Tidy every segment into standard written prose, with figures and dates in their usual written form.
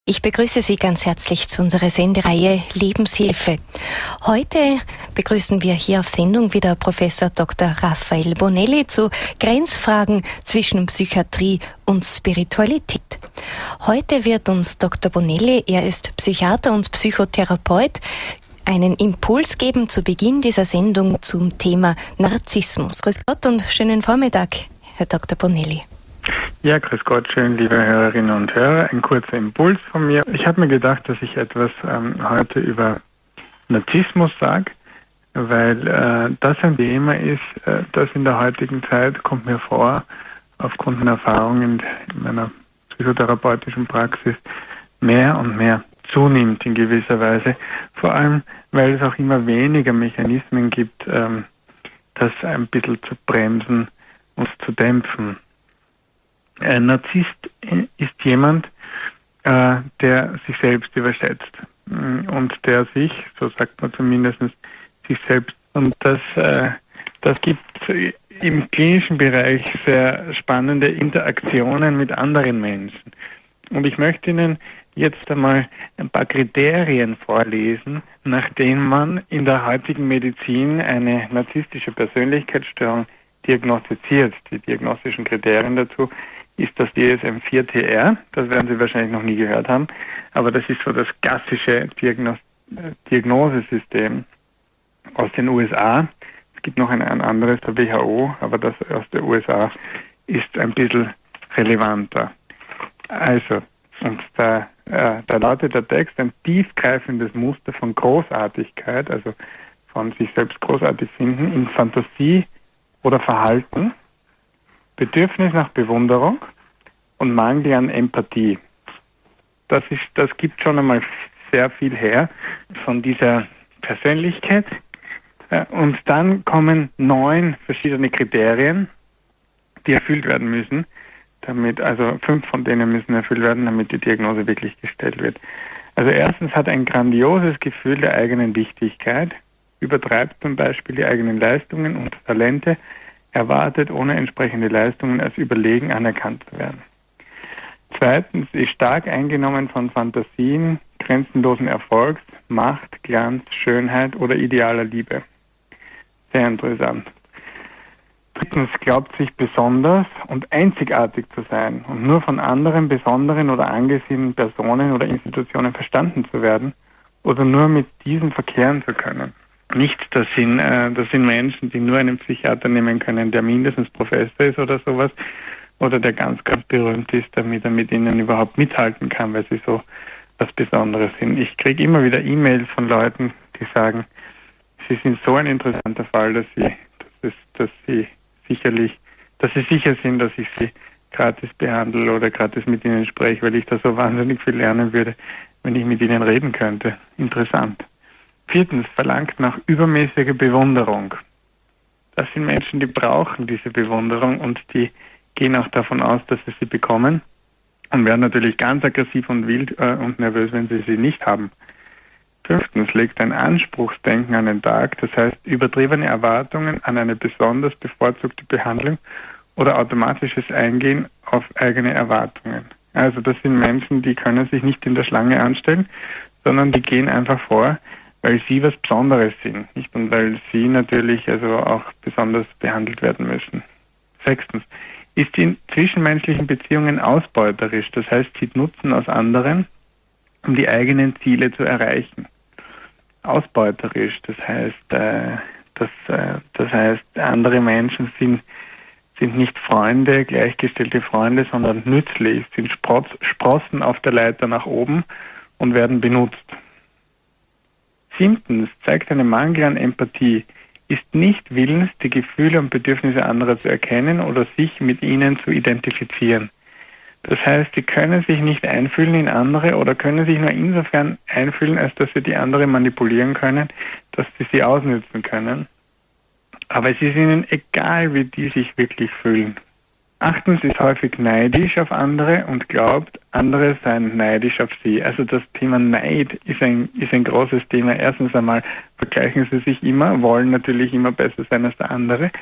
Ich begrüße Sie ganz herzlich zu unserer Sendereihe Lebenshilfe. Heute begrüßen wir hier auf Sendung wieder Professor Dr. Raphael Bonelli zu Grenzfragen zwischen Psychiatrie und Spiritualität. Heute wird uns Dr. Bonelli, er ist Psychiater und Psychotherapeut, einen Impuls geben zu Beginn dieser Sendung zum Thema Narzissmus. Grüß Gott und schönen Vormittag, Herr Dr. Bonelli. Ja, grüß Gott, schön, liebe Hörerinnen und Hörer. Ein kurzer Impuls von mir. Ich habe mir gedacht, dass ich etwas heute über Narzissmus sage, weil das ein Thema ist, das in der heutigen Zeit, kommt mir vor, aufgrund meiner Erfahrungen in meiner psychotherapeutischen Praxis, mehr und mehr zunimmt in gewisser Weise. Vor allem, weil es auch immer weniger Mechanismen gibt, das ein bisschen zu bremsen und zu dämpfen. Ein Narzisst ist jemand, der sich selbst überschätzt und der sich, so sagt man zumindest, sich selbst, und das gibt im klinischen Bereich sehr spannende Interaktionen mit anderen Menschen. Und ich möchte Ihnen jetzt einmal ein paar Kriterien vorlesen, nach denen man in der heutigen Medizin eine narzisstische Persönlichkeitsstörung diagnostiziert. Die diagnostischen Kriterien dazu ist das DSM-4-TR, das werden Sie wahrscheinlich noch nie gehört haben, aber das ist so das klassische Diagnosesystem aus den USA. Es gibt noch ein anderes, der WHO, aber das aus den USA ist ein bisschen relevanter. Also, und da lautet der Text: ein tiefgreifendes Muster von Großartigkeit, also von sich selbst großartig finden, in Fantasie oder Verhalten, Bedürfnis nach Bewunderung und Mangel an Empathie. Das gibt schon einmal sehr viel her von dieser Persönlichkeit. Und dann kommen 9 verschiedene Kriterien, die erfüllt werden müssen, also 5 von denen müssen erfüllt werden, damit die Diagnose wirklich gestellt wird. Also erstens hat ein grandioses Gefühl der eigenen Wichtigkeit, übertreibt zum Beispiel die eigenen Leistungen und Talente, erwartet, ohne entsprechende Leistungen als überlegen anerkannt zu werden. Zweitens ist stark eingenommen von Fantasien, grenzenlosen Erfolgs, Macht, Glanz, Schönheit oder idealer Liebe. Sehr interessant. Drittens glaubt sich besonders und einzigartig zu sein und nur von anderen besonderen oder angesehenen Personen oder Institutionen verstanden zu werden oder nur mit diesen verkehren zu können. Das sind Menschen, die nur einen Psychiater nehmen können, der mindestens Professor ist oder sowas, oder der ganz, ganz berühmt ist, damit er mit ihnen überhaupt mithalten kann, weil sie so was Besonderes sind. Ich kriege immer wieder E-Mails von Leuten, die sagen, sie sind so ein interessanter Fall, dass sie sicher sind, dass ich sie gratis behandle oder gratis mit ihnen spreche, weil ich da so wahnsinnig viel lernen würde, wenn ich mit ihnen reden könnte. Interessant. Viertens, verlangt nach übermäßiger Bewunderung. Das sind Menschen, die brauchen diese Bewunderung und die gehen auch davon aus, dass sie bekommen und werden natürlich ganz aggressiv und wild und nervös, wenn sie nicht haben. Fünftens, legt ein Anspruchsdenken an den Tag, das heißt übertriebene Erwartungen an eine besonders bevorzugte Behandlung oder automatisches Eingehen auf eigene Erwartungen. Also das sind Menschen, die können sich nicht in der Schlange anstellen, sondern die gehen einfach vor, weil sie was Besonderes sind, nicht? Und weil sie natürlich also auch besonders behandelt werden müssen. Sechstens, ist in zwischenmenschlichen Beziehungen ausbeuterisch, das heißt, zieht Nutzen aus anderen, um die eigenen Ziele zu erreichen. Ausbeuterisch, das heißt, andere Menschen sind nicht Freunde, gleichgestellte Freunde, sondern nützlich, sind Sprossen auf der Leiter nach oben und werden benutzt. Siebtens, zeigt einen Mangel an Empathie, ist nicht willens, die Gefühle und Bedürfnisse anderer zu erkennen oder sich mit ihnen zu identifizieren. Das heißt, sie können sich nicht einfühlen in andere oder können sich nur insofern einfühlen, als dass sie die andere manipulieren können, dass sie ausnützen können. Aber es ist ihnen egal, wie die sich wirklich fühlen. Achtens, ist häufig neidisch auf andere und glaubt, andere seien neidisch auf sie. Also das Thema Neid ist ein großes Thema. Erstens einmal vergleichen sie sich immer, wollen natürlich immer besser sein als der andere.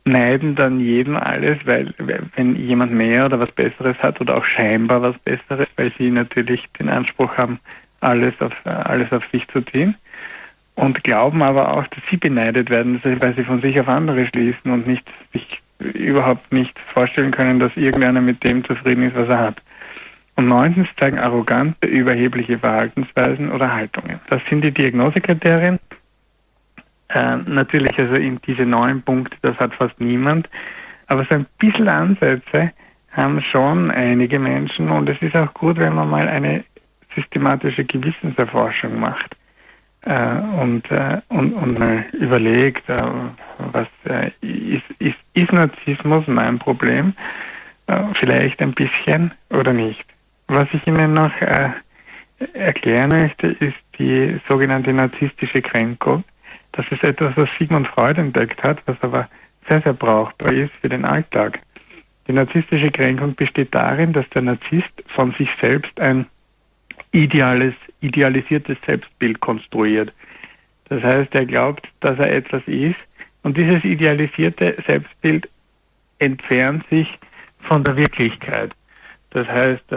neiden dann jedem alles, weil wenn jemand mehr oder was Besseres hat oder auch scheinbar was Besseres, weil sie natürlich den Anspruch haben, alles auf sich zu ziehen und glauben aber auch, dass sie beneidet werden, weil sie von sich auf andere schließen und sich überhaupt nicht vorstellen können, dass irgendeiner mit dem zufrieden ist, was er hat. Und 9. zeigen arrogante, überhebliche Verhaltensweisen oder Haltungen. Das sind die Diagnosekriterien. Natürlich, also in diese 9 Punkte, das hat fast niemand, aber so ein bisschen Ansätze haben schon einige Menschen und es ist auch gut, wenn man mal eine systematische Gewissenserforschung macht und mal überlegt, was ist Narzissmus mein Problem? Vielleicht ein bisschen oder nicht. Was ich Ihnen noch erklären möchte, ist die sogenannte narzisstische Kränkung. Das ist etwas, was Sigmund Freud entdeckt hat, was aber sehr, sehr brauchbar ist für den Alltag. Die narzisstische Kränkung besteht darin, dass der Narzisst von sich selbst ein idealisiertes Selbstbild konstruiert. Das heißt, er glaubt, dass er etwas ist und dieses idealisierte Selbstbild entfernt sich von der Wirklichkeit. Das heißt,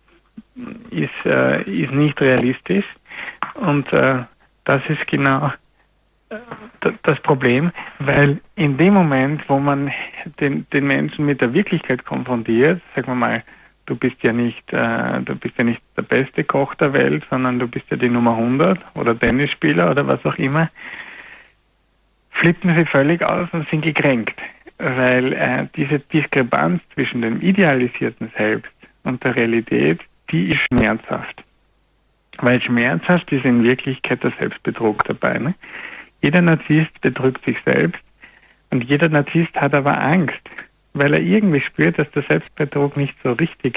ist nicht realistisch und das ist genau das Problem, weil in dem Moment, wo man den Menschen mit der Wirklichkeit konfrontiert, sagen wir mal, du bist ja nicht der beste Koch der Welt, sondern du bist ja die Nummer 100 oder Tennisspieler oder was auch immer, flippen sie völlig aus und sind gekränkt, weil diese Diskrepanz zwischen dem idealisierten Selbst und der Realität, die ist schmerzhaft. Weil schmerzhaft ist in Wirklichkeit der Selbstbetrug dabei. Ne? Jeder Narzisst betrügt sich selbst und jeder Narzisst hat aber Angst, weil er irgendwie spürt, dass der Selbstbetrug nicht so richtig,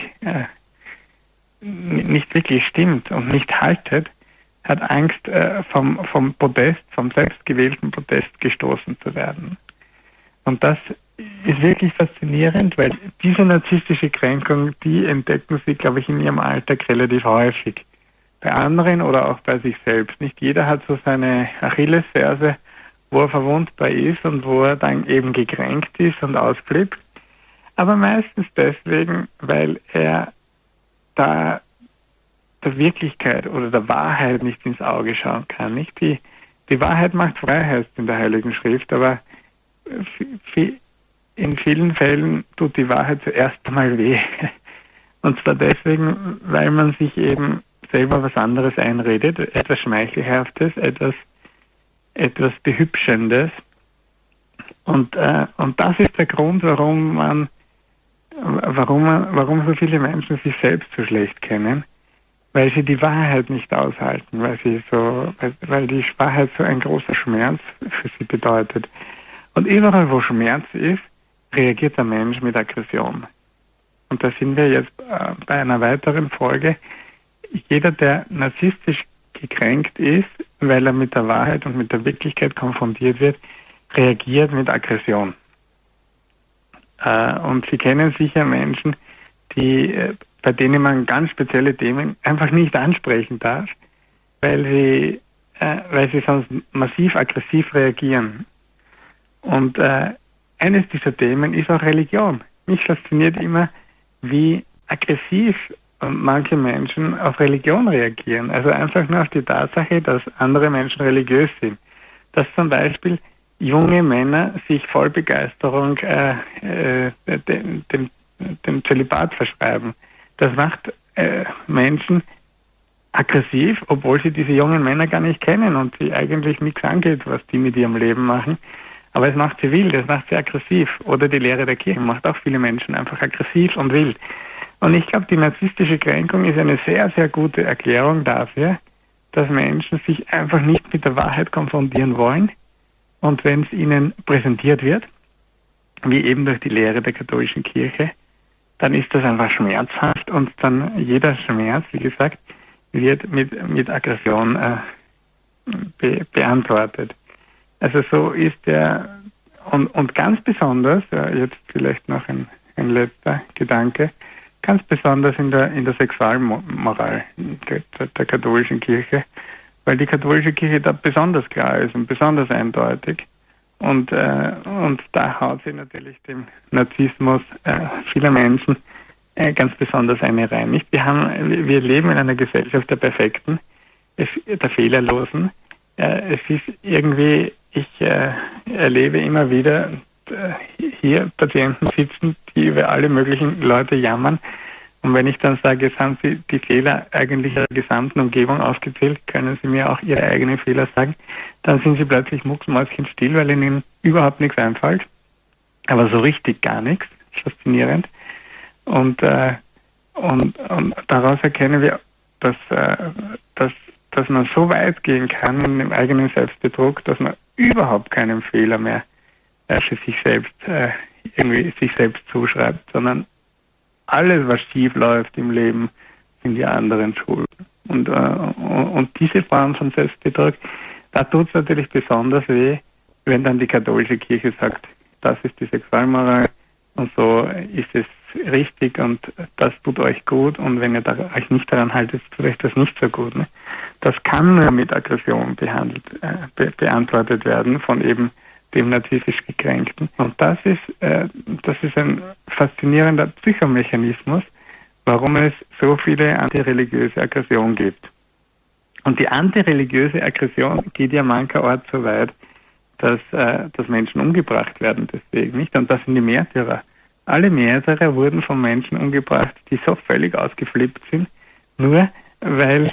nicht wirklich stimmt und nicht haltet, hat Angst, vom Protest, vom selbstgewählten Protest gestoßen zu werden. Und das ist wirklich faszinierend, weil diese narzisstische Kränkung, die entdecken sie, glaube ich, in ihrem Alltag relativ häufig. Bei anderen oder auch bei sich selbst. Nicht jeder hat so seine Achillesferse, wo er verwundbar ist und wo er dann eben gekränkt ist und ausflippt. Aber meistens deswegen, weil er da der Wirklichkeit oder der Wahrheit nicht ins Auge schauen kann. Nicht? Die Wahrheit macht frei, heißt in der Heiligen Schrift, aber in vielen Fällen tut die Wahrheit zuerst einmal weh. Und zwar deswegen, weil man sich eben selber was anderes einredet, etwas Schmeichelhaftes, etwas Behübschendes. Und das ist der Grund, warum so viele Menschen sich selbst so schlecht kennen, weil sie die Wahrheit nicht aushalten, weil die Wahrheit so ein großer Schmerz für sie bedeutet. Und überall, wo Schmerz ist, reagiert der Mensch mit Aggression. Und da sind wir jetzt bei einer weiteren Folge. Jeder, der narzisstisch gekränkt ist, weil er mit der Wahrheit und mit der Wirklichkeit konfrontiert wird, reagiert mit Aggression. Und Sie kennen sicher Menschen, bei denen man ganz spezielle Themen einfach nicht ansprechen darf, weil sie sonst massiv aggressiv reagieren. Und eines dieser Themen ist auch Religion. Mich fasziniert immer, wie aggressiv manche Menschen auf Religion reagieren. Also einfach nur auf die Tatsache, dass andere Menschen religiös sind. Dass zum Beispiel junge Männer sich voll Begeisterung dem Zölibat verschreiben. Das macht Menschen aggressiv, obwohl sie diese jungen Männer gar nicht kennen und sie eigentlich nichts angeht, was die mit ihrem Leben machen. Aber es macht sie wild, es macht sie aggressiv. Oder die Lehre der Kirche macht auch viele Menschen einfach aggressiv und wild. Und ich glaube, die narzisstische Kränkung ist eine sehr, sehr gute Erklärung dafür, dass Menschen sich einfach nicht mit der Wahrheit konfrontieren wollen. Und wenn es ihnen präsentiert wird, wie eben durch die Lehre der katholischen Kirche, dann ist das einfach schmerzhaft und dann jeder Schmerz, wie gesagt, wird mit Aggression beantwortet. Also so ist und ganz besonders, jetzt vielleicht noch ein letzter Gedanke, ganz besonders in der Sexualmoral der katholischen Kirche, weil die katholische Kirche da besonders klar ist und besonders eindeutig Und da haut sich natürlich dem Narzissmus vieler Menschen ganz besonders eine rein. Nicht? Wir leben in einer Gesellschaft der Perfekten, der Fehlerlosen. Es ist irgendwie, ich erlebe immer wieder hier Patienten sitzen, die über alle möglichen Leute jammern. Und wenn ich dann sage, jetzt haben Sie die Fehler eigentlich Ihrer gesamten Umgebung aufgezählt, können Sie mir auch Ihre eigenen Fehler sagen, dann sind Sie plötzlich mucksmäuschenstill, weil Ihnen überhaupt nichts einfällt. Aber so richtig gar nichts. Faszinierend. Und daraus erkennen wir, dass man so weit gehen kann in dem eigenen Selbstbetrug, dass man überhaupt keinen Fehler mehr für sich selbst sich selbst zuschreibt, sondern alles, was schief läuft im Leben, sind die anderen schuld. Und diese Form von Selbstbetrug, da tut es natürlich besonders weh, wenn dann die katholische Kirche sagt, das ist die Sexualmoral und so ist es richtig und das tut euch gut und wenn ihr euch nicht daran haltet, tut euch das nicht so gut. Ne? Das kann nur mit Aggression beantwortet werden von eben dem narzisstisch Gekränkten. Und das ist ein faszinierender Psychomechanismus, warum es so viele antireligiöse Aggression gibt. Und die antireligiöse Aggression geht ja mancherorts so weit, dass Menschen umgebracht werden deswegen, nicht? Und das sind die Märtyrer. Alle Märtyrer wurden von Menschen umgebracht, die so völlig ausgeflippt sind, nur weil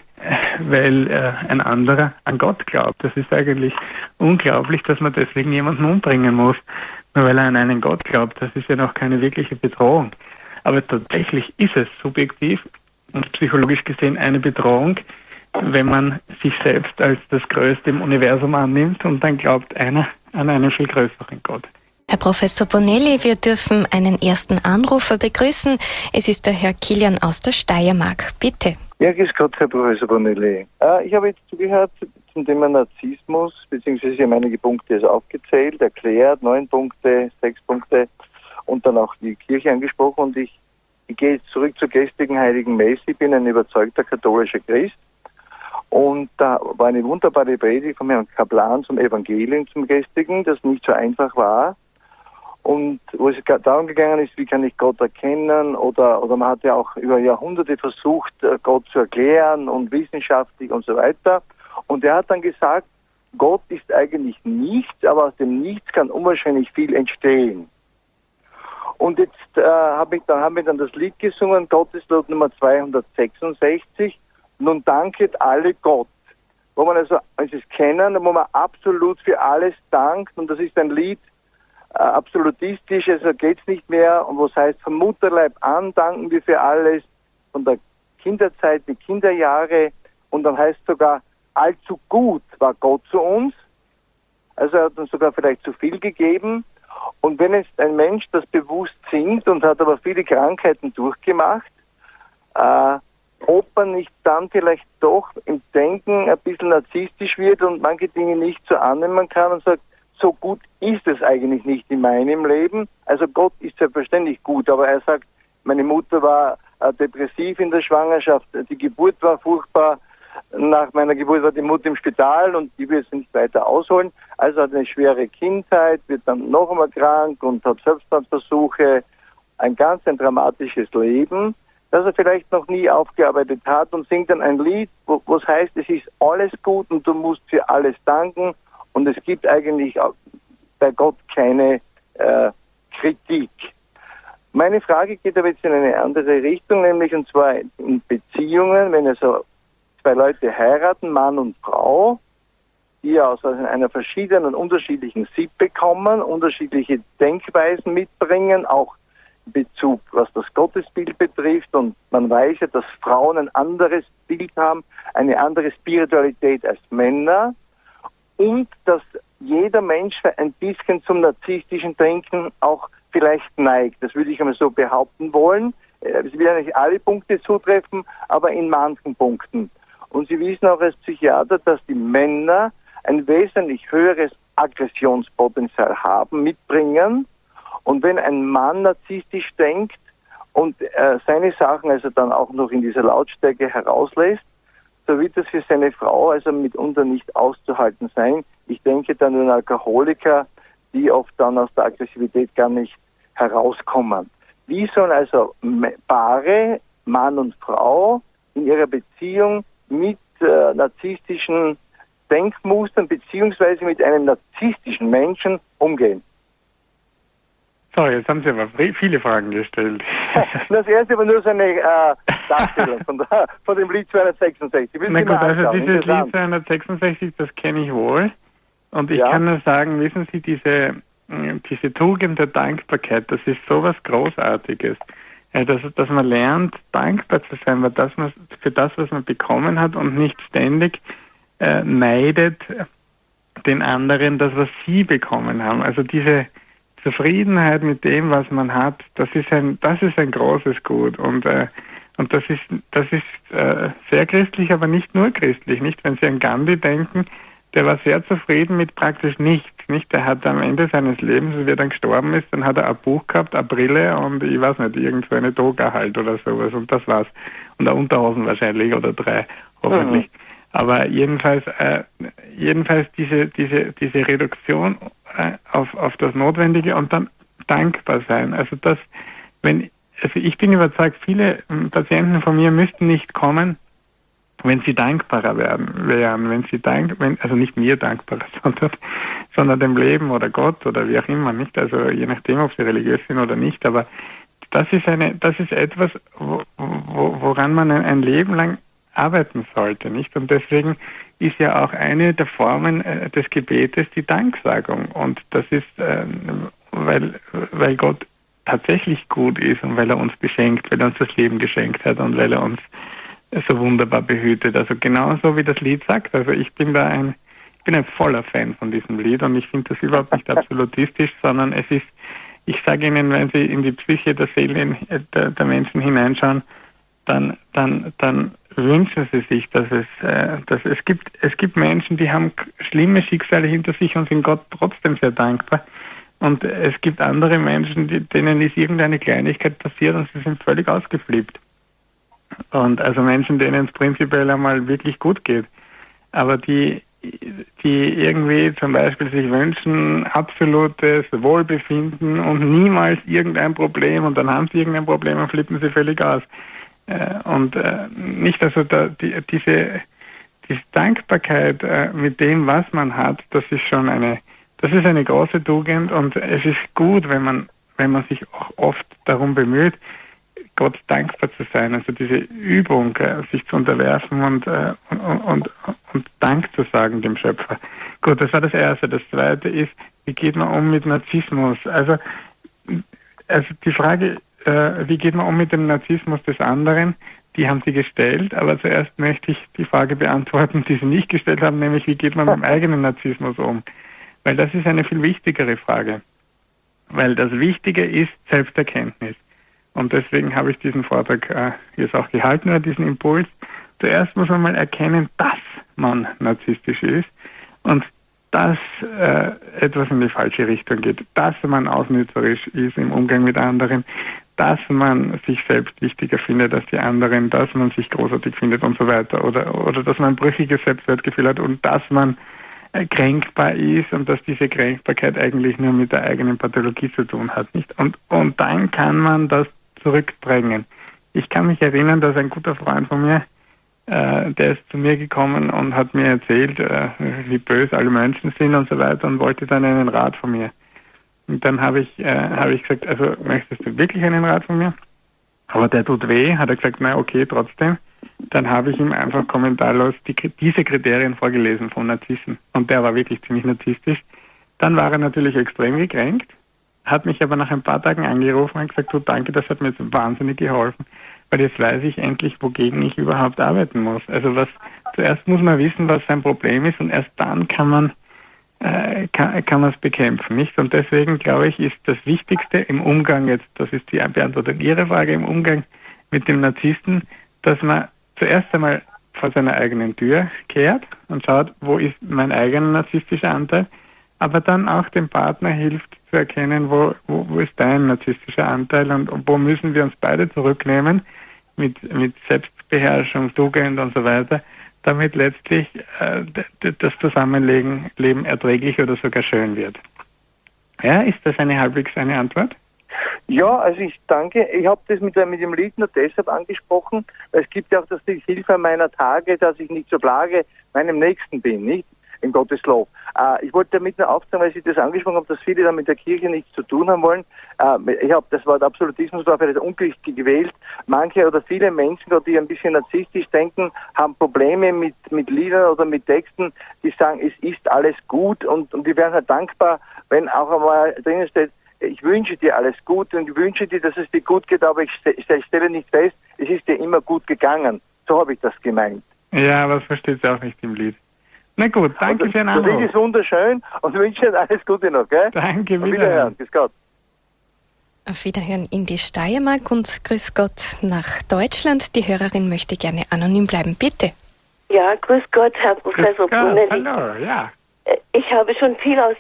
ein anderer an Gott glaubt. Das ist eigentlich unglaublich, dass man deswegen jemanden umbringen muss, nur weil er an einen Gott glaubt. Das ist ja noch keine wirkliche Bedrohung. Aber tatsächlich ist es subjektiv und psychologisch gesehen eine Bedrohung, wenn man sich selbst als das Größte im Universum annimmt und dann glaubt einer an einen viel größeren Gott. Herr Professor Bonelli, wir dürfen einen ersten Anrufer begrüßen. Es ist der Herr Kilian aus der Steiermark. Bitte. Ja, grüß Gott, Herr Professor Bonelli. Ich habe jetzt zugehört zum Thema Narzissmus, beziehungsweise Sie haben einige Punkte aufgezählt, erklärt, 9 Punkte, 6 Punkte und dann auch die Kirche angesprochen. Und ich gehe jetzt zurück zur gestrigen Heiligen Messe. Ich bin ein überzeugter katholischer Christ. Und da war eine wunderbare Predigt von Herrn Kaplan zum Evangelium, zum gestrigen, das nicht so einfach war. Und wo es darum gegangen ist, wie kann ich Gott erkennen, oder man hat ja auch über Jahrhunderte versucht, Gott zu erklären und wissenschaftlich und so weiter. Und er hat dann gesagt, Gott ist eigentlich nichts, aber aus dem Nichts kann unwahrscheinlich viel entstehen. Und jetzt haben wir dann das Lied gesungen, Gotteslob Nummer 266, nun danket alle Gott. Wo man also es kennen, wo man absolut für alles dankt, und das ist ein Lied, absolutistisch, also geht's nicht mehr, und was heißt vom Mutterleib an danken wir für alles, von der Kinderzeit, die Kinderjahre, und dann heißt sogar, allzu gut war Gott zu uns, also er hat uns sogar vielleicht zu viel gegeben. Und wenn jetzt ein Mensch das bewusst singt und hat aber viele Krankheiten durchgemacht, ob man nicht dann vielleicht doch im Denken ein bisschen narzisstisch wird und manche Dinge nicht so annehmen kann und sagt, so gut ist es eigentlich nicht in meinem Leben. Also Gott ist selbstverständlich gut, aber er sagt, meine Mutter war depressiv in der Schwangerschaft, die Geburt war furchtbar, nach meiner Geburt war die Mutter im Spital und die will es nicht weiter ausholen. Also hat eine schwere Kindheit, wird dann noch einmal krank und hat Selbstmordversuche, ein dramatisches Leben, das er vielleicht noch nie aufgearbeitet hat, und singt dann ein Lied, wo es heißt, es ist alles gut und du musst für alles danken. Und es gibt eigentlich bei Gott keine Kritik. Meine Frage geht aber jetzt in eine andere Richtung, nämlich und zwar in Beziehungen, wenn also zwei Leute heiraten, Mann und Frau, die aus einer verschiedenen, unterschiedlichen Sippe kommen, unterschiedliche Denkweisen mitbringen, auch in Bezug, was das Gottesbild betrifft. Und man weiß ja, dass Frauen ein anderes Bild haben, eine andere Spiritualität als Männer. Und dass jeder Mensch ein bisschen zum narzisstischen Denken auch vielleicht neigt. Das würde ich einmal so behaupten wollen. Es werden nicht alle Punkte zutreffen, aber in manchen Punkten. Und Sie wissen auch als Psychiater, dass die Männer ein wesentlich höheres Aggressionspotenzial haben, mitbringen. Und wenn ein Mann narzisstisch denkt und seine Sachen also dann auch noch in dieser Lautstärke herauslässt, so wird das für seine Frau also mitunter nicht auszuhalten sein. Ich denke dann an einen Alkoholiker, die oft dann aus der Aggressivität gar nicht herauskommen. Wie sollen also Paare, Mann und Frau, in ihrer Beziehung mit narzisstischen Denkmustern beziehungsweise mit einem narzisstischen Menschen umgehen? So, jetzt haben Sie aber viele Fragen gestellt. Das erste war nur so eine Darstellung von dem Lied 266. Na gut, also dieses Lied 266, das kenne ich wohl. Und ich kann nur sagen, wissen Sie, diese Tugend der Dankbarkeit, das ist sowas Großartiges. Dass man lernt, dankbar zu sein, für das, was man bekommen hat und nicht ständig neidet den anderen das, was sie bekommen haben. Also diese Zufriedenheit mit dem, was man hat, das ist ein großes Gut. Und das ist sehr christlich, aber nicht nur christlich. Nicht, wenn Sie an Gandhi denken, der war sehr zufrieden mit praktisch nichts. Nicht, der hat am Ende seines Lebens, wie er dann gestorben ist, dann hat er ein Buch gehabt, eine Brille und ich weiß nicht, irgendwo eine Toga halt oder sowas und das war's. Und eine Unterhosen wahrscheinlich oder 3, hoffentlich. Aber jedenfalls diese Reduktion auf das Notwendige und dann dankbar sein. Also ich bin überzeugt, viele Patienten von mir müssten nicht kommen, wenn sie dankbarer wären, also nicht mir dankbarer, sondern dem Leben oder Gott oder wie auch immer, nicht? Also je nachdem, ob sie religiös sind oder nicht, aber das ist etwas, woran man ein Leben lang arbeiten sollte, nicht? Und deswegen ist ja auch eine der Formen des Gebetes die Danksagung. Und das ist, weil Gott tatsächlich gut ist und weil er uns beschenkt, weil er uns das Leben geschenkt hat und weil er uns so wunderbar behütet. Also genauso wie das Lied sagt. Also ich bin ein voller Fan von diesem Lied und ich finde das überhaupt nicht absolutistisch, sondern es ist, ich sage Ihnen, wenn Sie in die Psyche der Seelen der Menschen hineinschauen, dann wünschen sie sich, dass es gibt Menschen, die haben schlimme Schicksale hinter sich und sind Gott trotzdem sehr dankbar. Und es gibt andere Menschen, denen ist irgendeine Kleinigkeit passiert und sie sind völlig ausgeflippt. Und also Menschen, denen es prinzipiell einmal wirklich gut geht. Aber die irgendwie zum Beispiel sich wünschen, absolutes Wohlbefinden und niemals irgendein Problem und dann haben sie irgendein Problem und flippen sie völlig aus. Nicht, also diese Dankbarkeit mit dem, was man hat, das ist eine große Tugend und es ist gut, wenn man sich auch oft darum bemüht, Gott dankbar zu sein, also diese Übung, sich zu unterwerfen und Dank zu sagen dem Schöpfer. Gut, das war das Erste. Das Zweite ist, wie geht man um mit Narzissmus? Also die Frage, wie geht man um mit dem Narzissmus des anderen, die haben Sie gestellt, aber zuerst möchte ich die Frage beantworten, die Sie nicht gestellt haben, nämlich wie geht man mit dem eigenen Narzissmus um? Weil das ist eine viel wichtigere Frage. Weil das Wichtige ist Selbsterkenntnis. Und deswegen habe ich diesen Vortrag jetzt auch gehalten, oder diesen Impuls. Zuerst muss man mal erkennen, dass man narzisstisch ist und dass etwas in die falsche Richtung geht, dass man ausnützerisch ist im Umgang mit anderen, dass man sich selbst wichtiger findet als die anderen, dass man sich großartig findet und so weiter oder dass man ein brüchiges Selbstwertgefühl hat und dass man kränkbar ist und dass diese Kränkbarkeit eigentlich nur mit der eigenen Pathologie zu tun hat, nicht? Und dann kann man das zurückdrängen. Ich kann mich erinnern, dass ein guter Freund von mir, der ist zu mir gekommen und hat mir erzählt, wie böse alle Menschen sind und so weiter und wollte dann einen Rat von mir. Und dann habe ich gesagt, also möchtest du wirklich einen Rat von mir? Aber der tut weh, hat er gesagt, na okay, trotzdem. Dann habe ich ihm einfach kommentarlos diese Kriterien vorgelesen von Narzissen. Und der war wirklich ziemlich narzisstisch. Dann war er natürlich extrem gekränkt, hat mich aber nach ein paar Tagen angerufen und gesagt, du danke, das hat mir jetzt wahnsinnig geholfen, weil jetzt weiß ich endlich, wogegen ich überhaupt arbeiten muss. Also zuerst muss man wissen, was sein Problem ist und erst dann kann man es bekämpfen, nicht? Und deswegen, glaube ich, ist das Wichtigste im Umgang jetzt, das ist die Beantwortung Ihrer Frage, im Umgang mit dem Narzissten, dass man zuerst einmal vor seiner eigenen Tür kehrt und schaut, wo ist mein eigener narzisstischer Anteil, aber dann auch dem Partner hilft zu erkennen, wo ist dein narzisstischer Anteil und wo müssen wir uns beide zurücknehmen mit Selbstbeherrschung, Tugend und so weiter, damit letztlich das Zusammenleben erträglich oder sogar schön wird. Ja, ist das halbwegs eine Antwort? Ja, also ich danke. Ich habe das mit dem Lied nur deshalb angesprochen, weil es gibt ja auch das Lied Hilfe meiner Tage, dass ich nicht zur Plage meinem Nächsten bin, nicht? In Gottes Lob. Ich wollte damit nur aufzeigen, weil Sie das angesprochen haben, dass viele da mit der Kirche nichts zu tun haben wollen. Ich habe das Wort Absolutismus war vielleicht unglücklich gewählt. Manche oder viele Menschen, die ein bisschen narzisstisch denken, haben Probleme mit Liedern oder mit Texten, die sagen, es ist alles gut und die wären halt dankbar, wenn auch einmal drinnen steht, ich wünsche dir alles Gute und ich wünsche dir, dass es dir gut geht, aber ich stelle nicht fest, es ist dir immer gut gegangen. So habe ich das gemeint. Ja, aber das versteht sie auch nicht im Lied. Na gut, danke für den Anruf. Das Lied ist wunderschön und wünsche dir alles Gute noch, gell? Danke, Wiederhören. Grüß Gott. Auf Wiederhören in die Steiermark und grüß Gott nach Deutschland. Die Hörerin möchte gerne anonym bleiben. Bitte. Ja, grüß Gott, Herr Professor Brunelli. Hallo, ja. Ich habe schon viel aus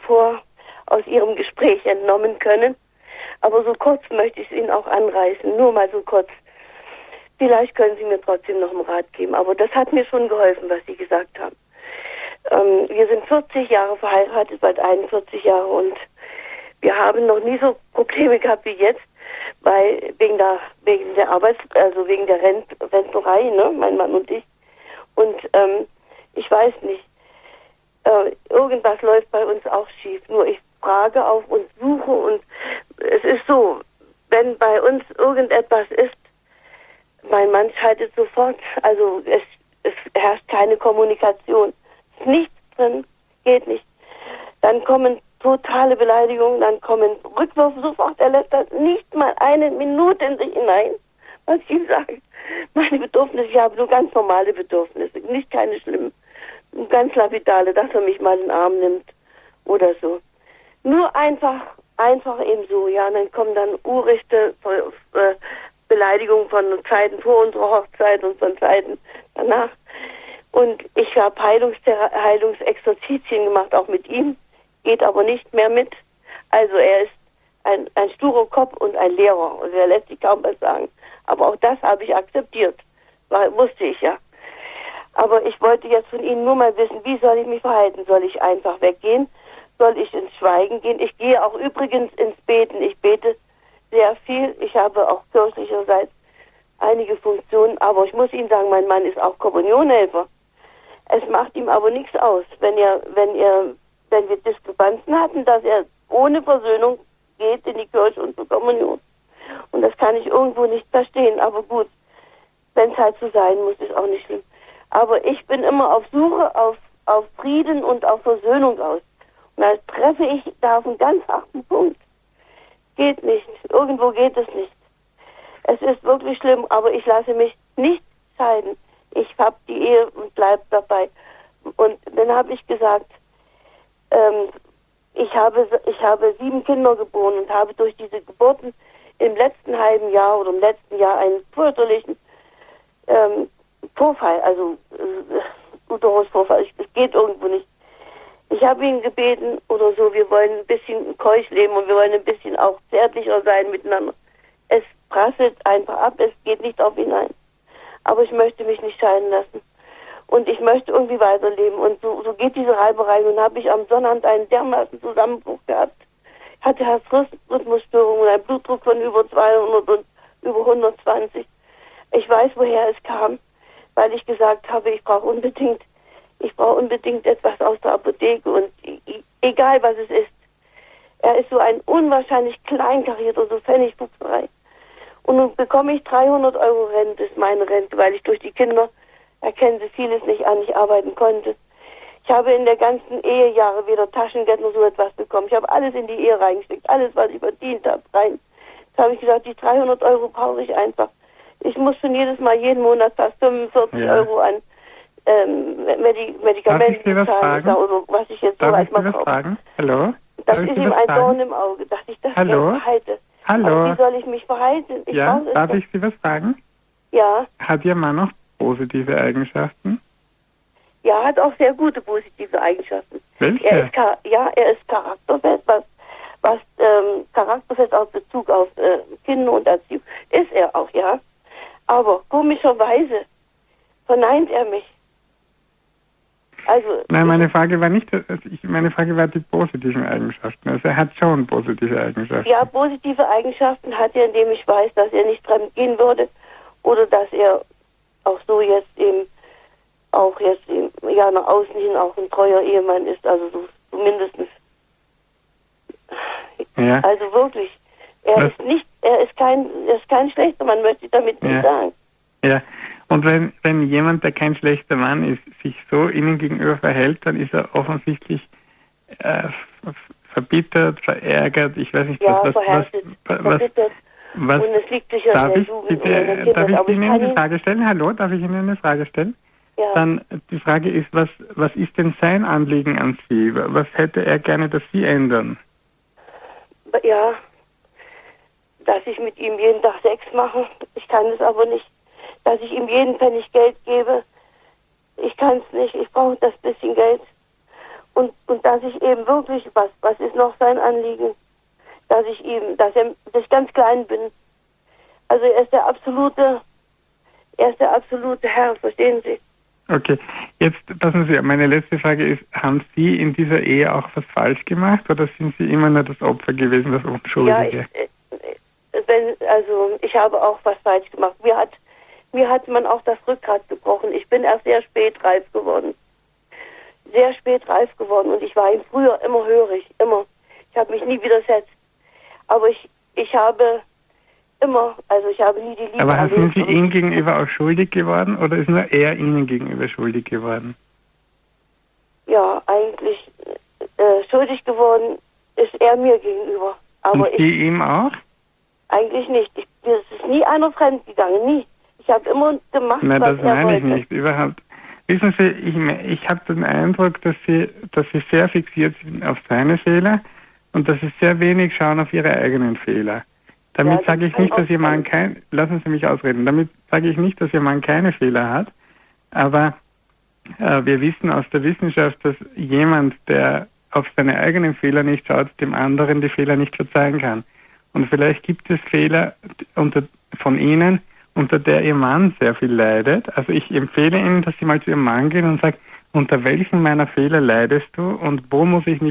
Ihrem Gespräch entnommen können, aber so kurz möchte ich es Ihnen auch anreißen, nur mal so kurz. Vielleicht können Sie mir trotzdem noch einen Rat geben, aber das hat mir schon geholfen, was Sie gesagt haben. Wir sind 40 Jahre verheiratet, bald 41 Jahre und wir haben noch nie so Probleme gehabt wie jetzt, weil wegen der wegen der Rentnerei, ne, mein Mann und ich. Und ich weiß nicht, irgendwas läuft bei uns auch schief. Nur ich frage auf und suche und es ist so, wenn bei uns irgendetwas ist, mein Mann schaltet sofort, also es herrscht keine Kommunikation. Nichts drin, geht nicht. Dann kommen totale Beleidigungen, dann kommen Rückwürfe sofort. Er lässt das nicht mal eine Minute in sich hinein, was ich ihm sage. Meine Bedürfnisse, ich habe nur ganz normale Bedürfnisse, nicht keine schlimmen, ganz lapidale, dass er mich mal in den Arm nimmt oder so. Nur einfach eben so, ja, und dann kommen dann urrechte Beleidigungen von Zeiten vor unserer Hochzeit und von Zeiten danach. Und ich habe Heilungsexerzitien gemacht, auch mit ihm, geht aber nicht mehr mit. Also er ist ein sturer Kopf und ein Lehrer, also er lässt sich kaum was sagen. Aber auch das habe ich akzeptiert, wusste ich ja. Aber ich wollte jetzt von Ihnen nur mal wissen, wie soll ich mich verhalten? Soll ich einfach weggehen? Soll ich ins Schweigen gehen? Ich gehe auch übrigens ins Beten. Ich bete sehr viel. Ich habe auch kirchlicherseits einige Funktionen. Aber ich muss Ihnen sagen, mein Mann ist auch Kommunionhelfer. Es macht ihm aber nichts aus, wenn wir Diskrepanzen hatten, dass er ohne Versöhnung geht in die Kirche und zur Kommunion. Und das kann ich irgendwo nicht verstehen. Aber gut, wenn es halt so sein muss, ist auch nicht schlimm. Aber ich bin immer auf Suche auf Frieden und auf Versöhnung aus. Und da treffe ich da auf einen ganz harten Punkt. Geht nicht. Irgendwo geht es nicht. Es ist wirklich schlimm, aber ich lasse mich nicht scheiden. Ich habe die Ehe und bleibe dabei. Und dann habe ich gesagt, ich habe 7 Kinder geboren und habe durch diese Geburten im letzten halben Jahr oder im letzten Jahr einen fürchterlichen Vorfall, also Uterusvorfall. Es geht irgendwo nicht. Ich habe ihn gebeten oder so, wir wollen ein bisschen keusch leben und wir wollen ein bisschen auch zärtlicher sein miteinander. Es prasselt einfach ab, es geht nicht auf ihn ein. Aber ich möchte mich nicht scheiden lassen. Und ich möchte irgendwie weiterleben. Und so geht diese Reiberei. Und habe ich am Sonnabend einen dermaßen Zusammenbruch gehabt. Ich hatte Herzrhythmusstörungen und einen Blutdruck von über 200 und über 120. Ich weiß, woher es kam, weil ich gesagt habe, ich brauche unbedingt etwas aus der Apotheke. Und egal, was es ist. Er ist so ein unwahrscheinlich kleinkarierter, so Pfennigfuchserei. Und nun bekomme ich 300 Euro Rente, ist meine Rente, weil ich durch die Kinder, erkennen Sie vieles nicht an, nicht arbeiten konnte. Ich habe in der ganzen Ehejahre weder Taschengeld noch so etwas bekommen. Ich habe alles in die Ehe reingesteckt, alles, was ich verdient habe, rein. Jetzt habe ich gesagt, die 300 Euro brauche ich einfach. Ich muss schon jeden Monat fast 45 Euro an Medikamente bezahlen, oder was ich jetzt so halt mal kaufe. Hallo? Das ist ihm ein Dorn im Auge, dass ich das verhalte. Hallo? Aber wie soll ich mich verhalten? Darf ich Sie was fragen? Ja. Hat Ihr Mann noch positive Eigenschaften? Ja, hat auch sehr gute positive Eigenschaften. Welche? Er ist charakterfest, was charakterfest aus Bezug auf Kinder und Erziehung ist er auch, ja. Aber komischerweise verneint er mich. Also, Nein, meine Frage war nicht, meine Frage war die positiven Eigenschaften. Also er hat schon positive Eigenschaften. ja, positive Eigenschaften hat er, indem ich weiß, dass er nicht fremd gehen würde oder dass er auch so jetzt eben, ja, nach außen hin auch ein treuer Ehemann ist, also so mindestens. Ja. Also wirklich, er ist kein schlechter Mann, möchte ich damit nicht sagen. Ja, und wenn jemand, der kein schlechter Mann ist, sich so Ihnen gegenüber verhält, dann ist er offensichtlich verbittert, verärgert, ich weiß nicht, verbittert. Und es liegt sicher in der Jugend. Darf ich Ihnen eine Frage stellen? Hallo, darf ich Ihnen eine Frage stellen? Ja. Dann die Frage ist, was ist denn sein Anliegen an Sie? Was hätte er gerne, dass Sie ändern? Ja, dass ich mit ihm jeden Tag Sex mache. Ich kann es aber nicht. Dass ich ihm jeden Pfennig Geld gebe. Ich kann es nicht. Ich brauche das bisschen Geld. Und dass ich eben wirklich, was ist noch sein Anliegen? Dass ich ganz klein bin. Also er ist der absolute Herr, verstehen Sie? Okay, jetzt passen Sie, meine letzte Frage ist, haben Sie in dieser Ehe auch was falsch gemacht oder sind Sie immer nur das Opfer gewesen, das Unschuldige? Ja, ich habe auch was falsch gemacht. Mir hat man auch das Rückgrat gebrochen. Ich bin erst sehr spät reif geworden. Sehr spät reif geworden und ich war ihm früher immer hörig, immer. Ich habe mich nie widersetzt. Aber ich habe nie die Liebe. Aber sind Sie ihm gegenüber auch schuldig geworden oder ist nur er Ihnen gegenüber schuldig geworden? Ja, eigentlich schuldig geworden ist er mir gegenüber. Aber und Sie ihm auch? Eigentlich nicht. Es ist nie einer fremd gegangen, nie. Ich habe immer gemacht, was er wollte. Nein, das meine ich nicht, überhaupt. Wissen Sie, ich habe den Eindruck, dass Sie sehr fixiert sind auf seine Fehler und dass Sie sehr wenig schauen auf Ihre eigenen Fehler. Damit sage ich nicht, dass Ihr Mann lassen Sie mich ausreden, damit sage ich nicht, dass Ihr Mann keine Fehler hat, aber wir wissen aus der Wissenschaft, dass jemand, der auf seine eigenen Fehler nicht schaut, dem anderen die Fehler nicht verzeihen kann. Und vielleicht gibt es Fehler von Ihnen, unter der Ihr Mann sehr viel leidet. Also ich empfehle Ihnen, dass Sie mal zu Ihrem Mann gehen und sagen, unter welchen meiner Fehler leidest du und wo muss ich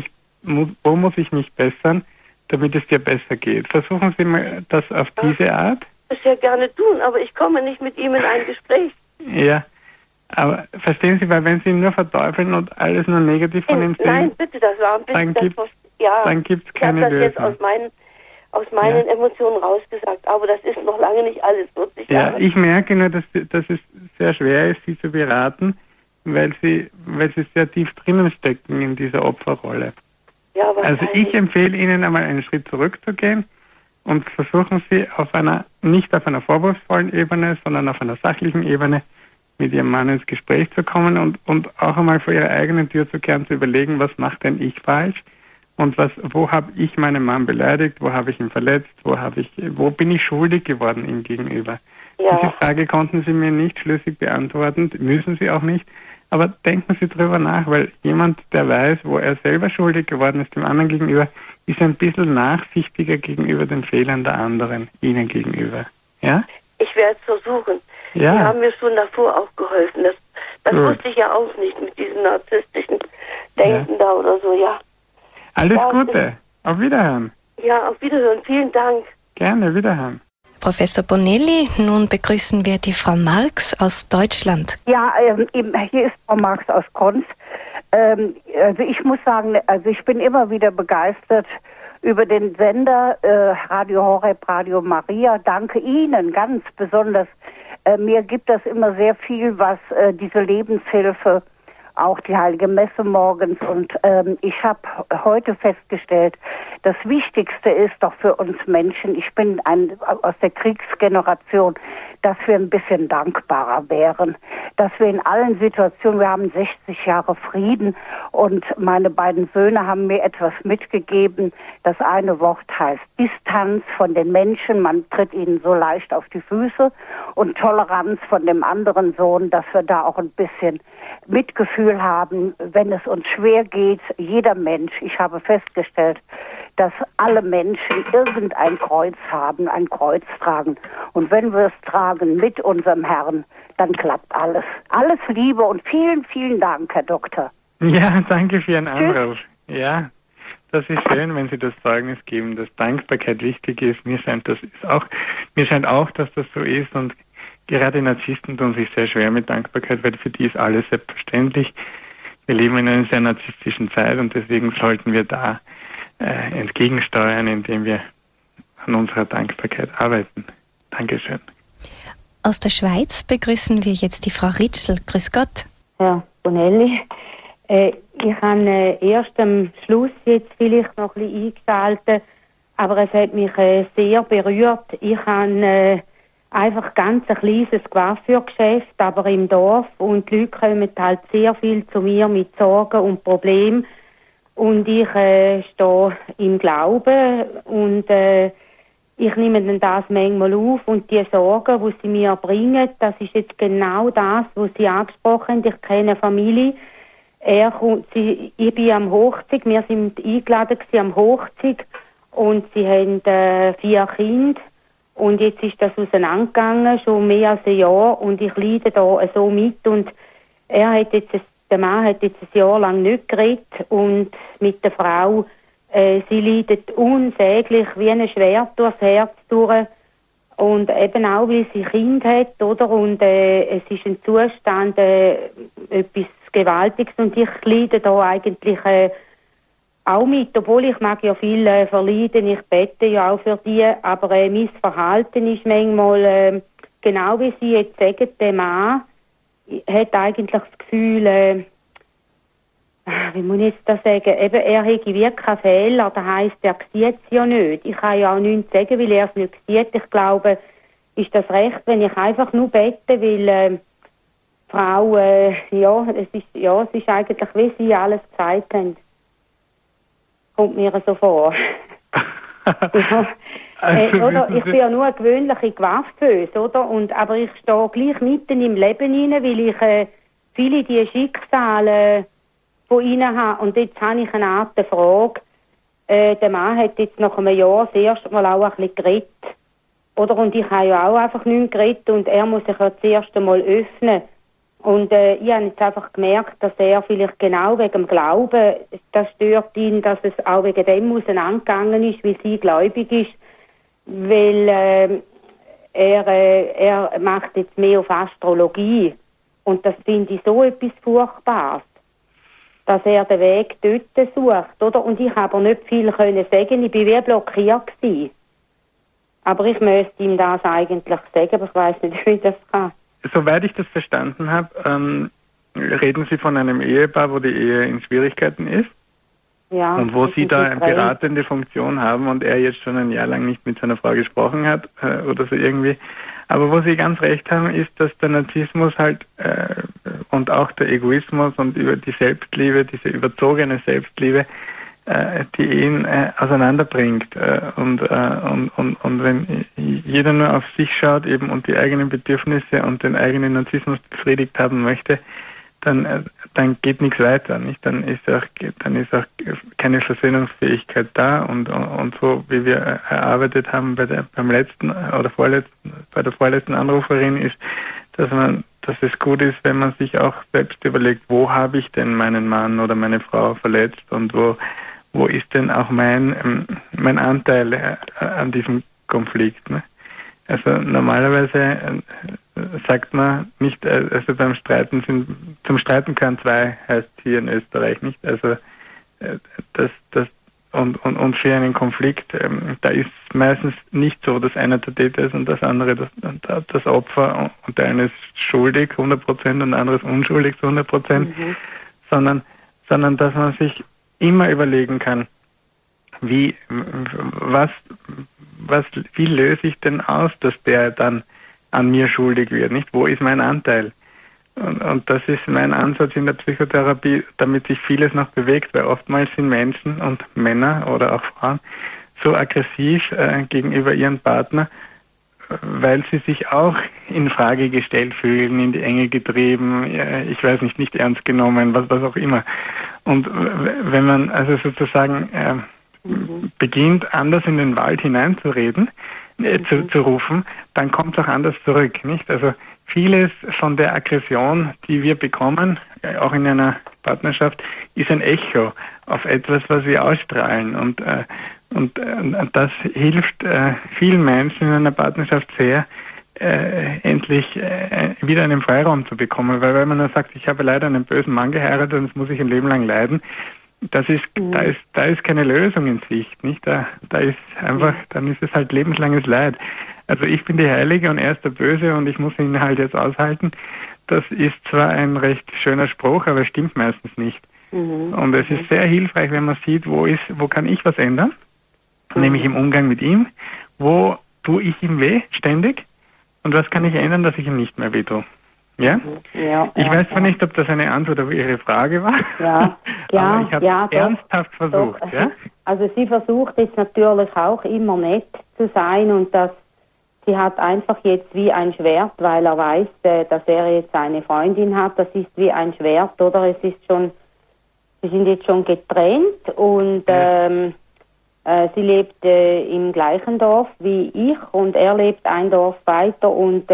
mich bessern, damit es dir besser geht. Versuchen Sie mal das auf diese Art. Das ja gerne tun, aber ich komme nicht mit ihm in ein Gespräch. Ja, aber verstehen Sie, weil wenn Sie ihn nur verteufeln und alles nur negativ von ihm sehen... Nein, bitte, das war ein bisschen... Dann gibt es keine Lösung. Ich habe das jetzt aus meinen Emotionen rausgesagt, aber das ist noch lange nicht alles, wird sich sagen. Ich merke nur, dass es sehr schwer ist, Sie zu beraten, weil Sie sehr tief drinnen stecken in dieser Opferrolle. Ja, also ich empfehle Ihnen einmal einen Schritt zurückzugehen und versuchen Sie nicht auf einer vorwurfsvollen Ebene, sondern auf einer sachlichen Ebene mit Ihrem Mann ins Gespräch zu kommen und auch einmal vor Ihrer eigenen Tür zu kehren, zu überlegen, was macht denn ich falsch und wo habe ich meinen Mann beleidigt, wo habe ich ihn verletzt, wo bin ich schuldig geworden ihm gegenüber. Ja. Diese Frage konnten Sie mir nicht schlüssig beantworten, müssen Sie auch nicht. Aber denken Sie drüber nach, weil jemand, der weiß, wo er selber schuldig geworden ist, dem anderen gegenüber, ist ein bisschen nachsichtiger gegenüber den Fehlern der anderen, Ihnen gegenüber. Ja? Ich werde es versuchen. Ja. Sie haben mir schon davor auch geholfen. Das wusste ich ja auch nicht mit diesem narzisstischen Denken da oder so, ja. Alles Gute. Auf Wiederhören. Ja, auf Wiederhören. Vielen Dank. Gerne, Wiederhören. Professor Bonelli, nun begrüßen wir die Frau Marx aus Deutschland. Ja, hier ist Frau Marx aus Konz. Also ich muss sagen, ich bin immer wieder begeistert über den Sender Radio Horeb, Radio Maria. Danke Ihnen ganz besonders. Mir gibt das immer sehr viel, was diese Lebenshilfe, auch die Heilige Messe morgens. Und ich habe heute festgestellt, das Wichtigste ist doch für uns Menschen, ich bin aus der Kriegsgeneration, dass wir ein bisschen dankbarer wären, dass wir in allen Situationen, wir haben 60 Jahre Frieden und meine beiden Söhne haben mir etwas mitgegeben. Das eine Wort heißt Distanz von den Menschen, man tritt ihnen so leicht auf die Füße, und Toleranz von dem anderen Sohn, dass wir da auch ein bisschen Mitgefühl haben, wenn es uns schwer geht. Jeder Mensch, ich habe festgestellt, dass alle Menschen irgendein Kreuz haben, ein Kreuz tragen. Und wenn wir es tragen mit unserem Herrn, dann klappt alles. Alles Liebe und vielen, vielen Dank, Herr Doktor. Ja, danke für Ihren Anruf. Ja, das ist schön, wenn Sie das Zeugnis geben, dass Dankbarkeit wichtig ist. Mir scheint auch, dass das so ist. Und gerade Narzissten tun sich sehr schwer mit Dankbarkeit, weil für die ist alles selbstverständlich. Wir leben in einer sehr narzisstischen Zeit und deswegen sollten wir da entgegensteuern, indem wir an unserer Dankbarkeit arbeiten. Dankeschön. Aus der Schweiz begrüßen wir jetzt die Frau Ritschl. Grüß Gott. Herr Bonelli, ich habe erst am Schluss jetzt vielleicht noch ein bisschen eingeschaltet, aber es hat mich sehr berührt. Ich habe einfach ganz ein kleines Coiffeurgeschäft, aber im Dorf, und die Leute kommen halt sehr viel zu mir mit Sorgen und Problemen. Und ich stehe im Glauben und ich nehme dann das manchmal auf und die Sorgen, die sie mir bringen, das ist jetzt genau das, was Sie angesprochen haben. Ich kenne eine Familie, ich bin am Hochzeit, wir sind eingeladen am Hochzeit und sie haben 4 Kinder und jetzt ist das auseinandergegangen, schon mehr als ein Jahr, und ich leide da so mit, und der Mann hat jetzt ein Jahr lang nicht geredet und mit der Frau, sie leidet unsäglich wie ein Schwert durchs Herz durch, und eben auch, weil sie Kind hat, oder? Und es ist ein Zustand, etwas Gewaltiges, und ich leide da eigentlich auch mit, obwohl ich mag ja viel verleiden, ich bete ja auch für die, aber mein Verhalten ist manchmal, genau wie Sie jetzt sagen, der Mann hat eigentlich das Gefühl, wie muss ich jetzt das sagen, eben, er hätte wirklich einen Fehler, das heisst, er sieht es ja nicht. Ich kann ja auch nichts sagen, weil er es nicht sieht. Ich glaube, ist das recht, wenn ich einfach nur bete, weil Frau, es ist eigentlich, wie Sie alles gesagt haben. Kommt mir so vor. Ja. Oder? Ich bin ja nur eine gewöhnliche Coiffeuse, oder? Aber ich stehe gleich mitten im Leben hinein, weil ich viele die Schicksale von ihnen habe. Und jetzt habe ich eine Art Frage. Der Mann hat jetzt nach einem Jahr das erste Mal auch ein bisschen geredet. Oder? Und ich habe ja auch einfach nicht geredet und er muss sich ja das erste Mal öffnen. Und ich habe jetzt einfach gemerkt, dass er vielleicht genau wegen dem Glauben, das stört ihn, dass es auch wegen dem auseinandergegangen ist, weil sie gläubig ist. Weil er macht jetzt mehr auf Astrologie. Und das finde ich so etwas Furchtbares, dass er den Weg dort sucht, oder? Und ich habe aber nicht viel können sagen, ich bin wie blockiert gewesen. Aber ich müsste ihm das eigentlich sagen, aber ich weiss nicht, wie das kann. Soweit ich das verstanden habe, reden Sie von einem Ehepaar, wo die Ehe in Schwierigkeiten ist? Ja. Und wo Sie da eine beratende Funktion haben und er jetzt schon ein Jahr lang nicht mit seiner Frau gesprochen hat oder so irgendwie. Aber wo Sie ganz recht haben, ist, dass der Narzissmus halt und auch der Egoismus und über die Selbstliebe, diese überzogene Selbstliebe, die ihn auseinanderbringt. Und wenn jeder nur auf sich schaut eben und die eigenen Bedürfnisse und den eigenen Narzissmus befriedigt haben möchte, dann geht nichts weiter, nicht? Dann ist auch keine Versöhnungsfähigkeit da und so wie wir erarbeitet haben bei der vorletzten Anruferin ist, dass es gut ist, wenn man sich auch selbst überlegt, wo habe ich denn meinen Mann oder meine Frau verletzt und wo ist denn auch mein Anteil an diesem Konflikt, ne? Also normalerweise sagt man nicht, also beim Streiten zum Streiten kann 2, heißt hier in Österreich nicht. Also und für einen Konflikt, da ist meistens nicht so, dass einer der Täter ist und das andere das Opfer und der eine ist schuldig 100% und der andere ist unschuldig zu 100%, sondern dass man sich immer überlegen kann, wie löse ich denn aus, dass der dann an mir schuldig wird, nicht? Wo ist mein Anteil? Und das ist mein Ansatz in der Psychotherapie, damit sich vieles noch bewegt, weil oftmals sind Menschen und Männer oder auch Frauen so aggressiv gegenüber ihrem Partner, weil sie sich auch in Frage gestellt fühlen, in die Enge getrieben, ich weiß nicht ernst genommen, was auch immer. Und wenn man also sozusagen beginnt, anders in den Wald hineinzureden, zu rufen, dann kommt es auch anders zurück, nicht? Also vieles von der Aggression, die wir bekommen, auch in einer Partnerschaft, ist ein Echo auf etwas, was wir ausstrahlen. Und das hilft vielen Menschen in einer Partnerschaft sehr, endlich wieder einen Freiraum zu bekommen. Weil wenn man dann sagt, ich habe leider einen bösen Mann geheiratet und das muss ich ein Leben lang leiden, da ist keine Lösung in Sicht, nicht? Da ist einfach, dann ist es halt lebenslanges Leid. Also ich bin die Heilige und er ist der Böse und ich muss ihn halt jetzt aushalten. Das ist zwar ein recht schöner Spruch, aber es stimmt meistens nicht. Und es ist sehr hilfreich, wenn man sieht, wo kann ich was ändern, nämlich im Umgang mit ihm, wo tue ich ihm weh ständig und was kann ich ändern, dass ich ihm nicht mehr weh tue. Ja? Ich weiß zwar nicht, ob das eine Antwort auf Ihre Frage war, aber ich habe ernsthaft versucht. Doch. Ja? Also sie versucht jetzt natürlich auch immer nett zu sein und sie hat einfach jetzt wie ein Schwert, weil er weiß, dass er jetzt eine Freundin hat. Das ist wie ein Schwert, oder? Sie sind jetzt schon getrennt und sie lebt im gleichen Dorf wie ich und er lebt ein Dorf weiter und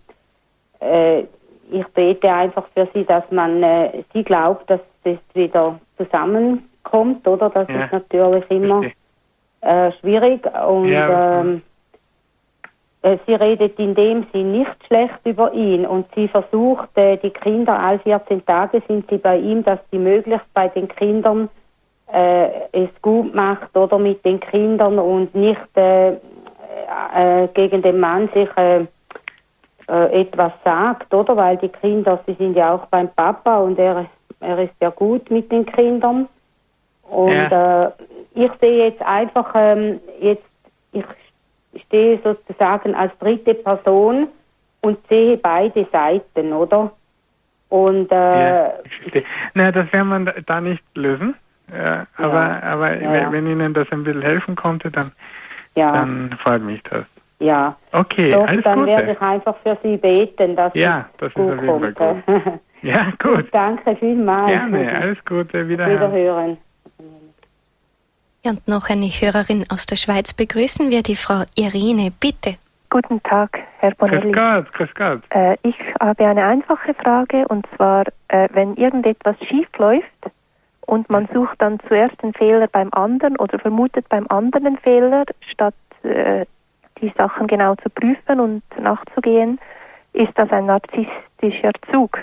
ich bete einfach für sie, dass sie glaubt, dass das wieder zusammenkommt, oder? Das ist natürlich immer schwierig und sie redet in dem Sinn nicht schlecht über ihn und sie versucht, die Kinder, alle 14 Tage sind sie bei ihm, dass sie möglichst bei den Kindern es gut macht, oder mit den Kindern und nicht gegen den Mann sich etwas sagt, oder? Weil die Kinder, sie sind ja auch beim Papa und er ist ja gut mit den Kindern. Und ich sehe jetzt einfach, ich stehe sozusagen als dritte Person und sehe beide Seiten, oder? Und na, das werden wir da nicht lösen. Aber wenn Ihnen das ein bisschen helfen konnte, dann freut mich das. Ja. Okay, doch, alles dann Gute. werde ich einfach für Sie beten, dass das gut ist auf jeden Fall gut. Ja, gut. Danke vielmals. Gerne, alles Gute, wiederhören. Ja, und noch eine Hörerin aus der Schweiz begrüßen wir, die Frau Irene, bitte. Guten Tag, Herr Bonelli. Grüß Gott. Ich habe eine einfache Frage, und zwar, wenn irgendetwas schief läuft und man sucht dann zuerst den Fehler beim anderen oder vermutet beim anderen einen Fehler, statt die Sachen genau zu prüfen und nachzugehen, ist das ein narzisstischer Zug?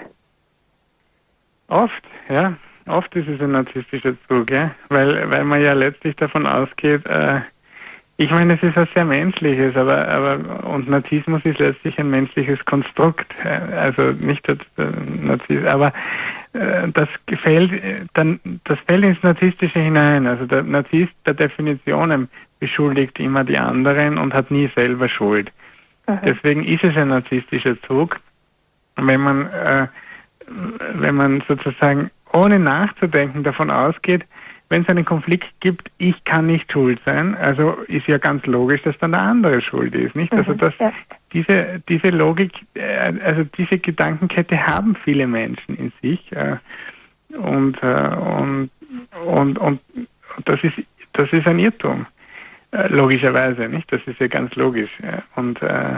Oft, ja. Oft ist es ein narzisstischer Zug, ja. Weil man ja letztlich davon ausgeht, ich meine, es ist was sehr Menschliches, und Narzissmus ist letztlich ein menschliches Konstrukt. Also nicht der Narzissmus, aber das fällt ins Narzisstische hinein. Also der Narzisst per Definition beschuldigt immer die anderen und hat nie selber Schuld. Deswegen ist es ein narzisstischer Zug, wenn man sozusagen ohne nachzudenken davon ausgeht, wenn es einen Konflikt gibt, ich kann nicht schuld sein, also ist ja ganz logisch, dass dann der andere schuld ist, nicht? Also diese Logik, also diese Gedankenkette haben viele Menschen in sich, und das ist ein Irrtum, logischerweise, nicht? Das ist ja ganz logisch, und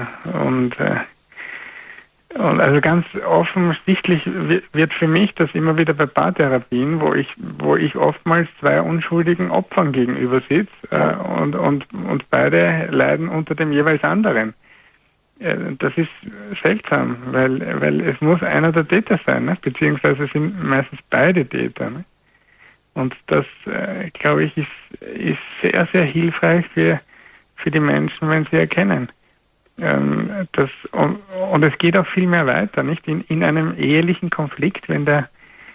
also ganz offensichtlich wird für mich das immer wieder bei Paartherapien, wo ich oftmals zwei unschuldigen Opfern gegenüber sitze, und beide leiden unter dem jeweils anderen. Das ist seltsam, weil es muss einer der Täter sein, ne? Beziehungsweise sind meistens beide Täter. Ne? Und das, glaube ich, ist sehr, sehr hilfreich für die Menschen, wenn sie erkennen. Und es geht auch viel mehr weiter, nicht? In einem ehelichen Konflikt, wenn der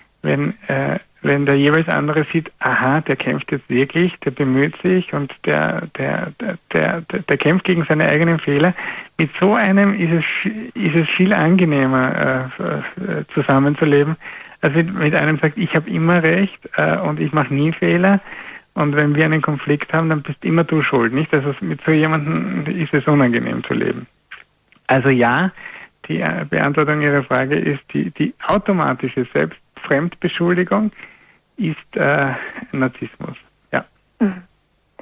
jeweils andere sieht, aha, der kämpft jetzt wirklich, der bemüht sich und der kämpft gegen seine eigenen Fehler. Mit so einem ist es viel angenehmer, zusammenzuleben, als mit einem sagt, ich habe immer recht, und ich mache nie Fehler. Und wenn wir einen Konflikt haben, dann bist immer du schuld, nicht? Also mit so jemandem ist es unangenehm zu leben. Also ja, die Beantwortung Ihrer Frage ist, die automatische Selbstfremdbeschuldigung ist Narzissmus. Ja.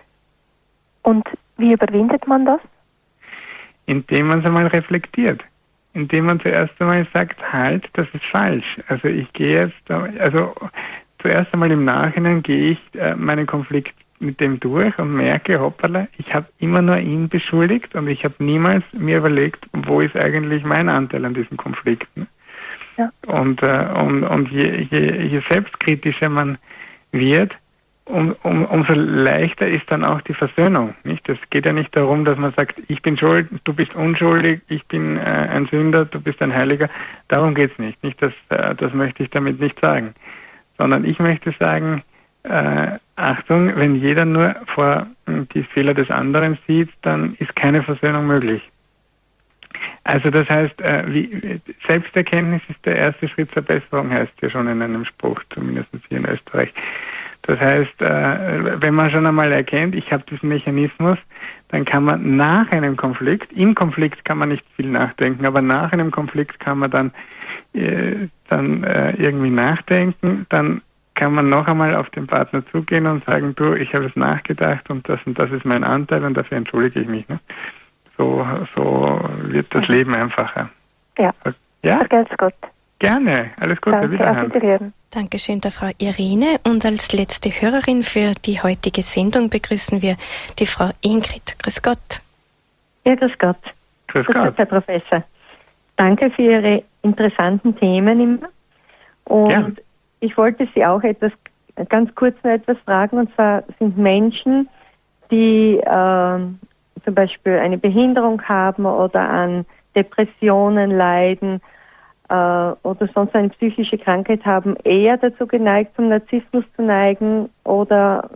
Und wie überwindet man das? Indem man es einmal reflektiert. Indem man zuerst einmal sagt, halt, das ist falsch. Also ich gehe jetzt, also zuerst einmal im Nachhinein gehe ich meinen Konflikt mit dem durch und merke, hoppala, ich habe immer nur ihn beschuldigt und ich habe niemals mir überlegt, wo ist eigentlich mein Anteil an diesen Konflikten. Ja. Und je selbstkritischer man wird, umso leichter ist dann auch die Versöhnung. Nicht? Es geht ja nicht darum, dass man sagt, ich bin schuld, du bist unschuldig, ich bin ein Sünder, du bist ein Heiliger. Darum geht's nicht. Das möchte ich damit nicht sagen. Sondern ich möchte sagen, Achtung, wenn jeder nur vor die Fehler des anderen sieht, dann ist keine Versöhnung möglich. Also das heißt, Selbsterkenntnis ist der erste Schritt zur Besserung, heißt ja schon in einem Spruch, zumindest hier in Österreich. Das heißt, wenn man schon einmal erkennt, ich habe diesen Mechanismus, dann kann man nach einem Konflikt, im Konflikt kann man nicht viel nachdenken, aber nach einem Konflikt kann man dann irgendwie nachdenken, dann kann man noch einmal auf den Partner zugehen und sagen, du, ich habe es nachgedacht und das ist mein Anteil und dafür entschuldige ich mich. Ne? So wird das Leben einfacher. Ja. Ja? Vergelt's Gott. Gerne. Alles Gute. Danke, Wiederhören. auf Wiederhören. Dankeschön der Frau Irene. Und als letzte Hörerin für die heutige Sendung begrüßen wir die Frau Ingrid. Grüß Gott. Ja, grüß Gott. Grüß Gott, Herr Professor. Danke für Ihre interessanten Themen immer. Und ja. Ich wollte Sie auch ganz kurz noch etwas fragen. Und zwar sind Menschen, die zum Beispiel eine Behinderung haben oder an Depressionen leiden, oder sonst eine psychische Krankheit haben, eher dazu geneigt, zum Narzissmus zu neigen, oder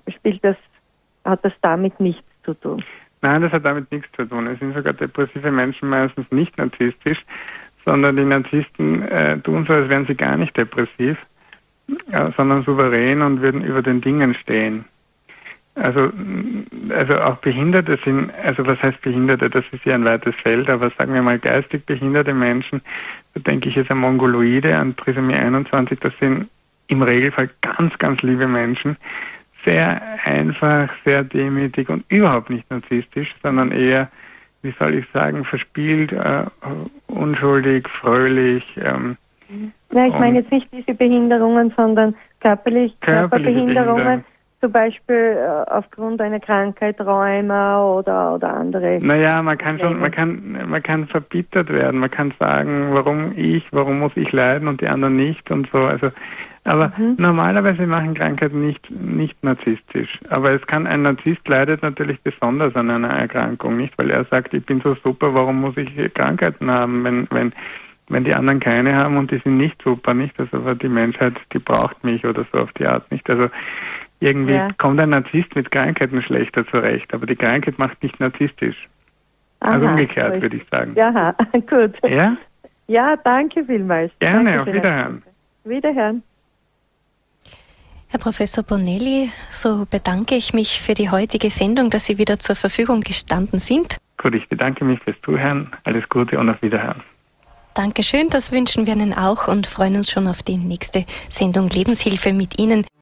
hat das damit nichts zu tun? Nein, das hat damit nichts zu tun. Es sind sogar depressive Menschen meistens nicht narzisstisch, sondern die Narzissten tun so, als wären sie gar nicht depressiv, sondern souverän und würden über den Dingen stehen. Also auch Behinderte sind, also was heißt Behinderte, das ist ja ein weites Feld, aber sagen wir mal geistig behinderte Menschen, da denke ich jetzt an Mongoloide, an Trisomie 21, das sind im Regelfall ganz, ganz liebe Menschen, sehr einfach, sehr demütig und überhaupt nicht narzisstisch, sondern eher, wie soll ich sagen, verspielt, unschuldig, fröhlich. Ja, ich meine jetzt nicht diese Behinderungen, sondern Körperbehinderungen. Zum Beispiel aufgrund einer Krankheit, Rheuma oder andere. Naja, man kann verbittert werden. Man kann sagen, warum muss ich leiden und die anderen nicht und so. Also, aber normalerweise machen Krankheiten nicht narzisstisch. Aber ein Narzisst leidet natürlich besonders an einer Erkrankung, nicht? Weil er sagt, ich bin so super, warum muss ich Krankheiten haben, wenn die anderen keine haben und die sind nicht super, nicht? Also die Menschheit, die braucht mich oder so auf die Art, nicht? Also irgendwie kommt ein Narzisst mit Krankheiten schlechter zurecht, aber die Krankheit macht nicht narzisstisch. Aha, also umgekehrt, würde ich sagen. Ja, gut. Ja? Ja, danke vielmals. Gerne, danke auf Wiederhören. Wiederhören. Herr Professor Bonelli, so bedanke ich mich für die heutige Sendung, dass Sie wieder zur Verfügung gestanden sind. Gut, ich bedanke mich fürs Zuhören. Alles Gute und auf Wiederhören. Dankeschön, das wünschen wir Ihnen auch und freuen uns schon auf die nächste Sendung Lebenshilfe mit Ihnen.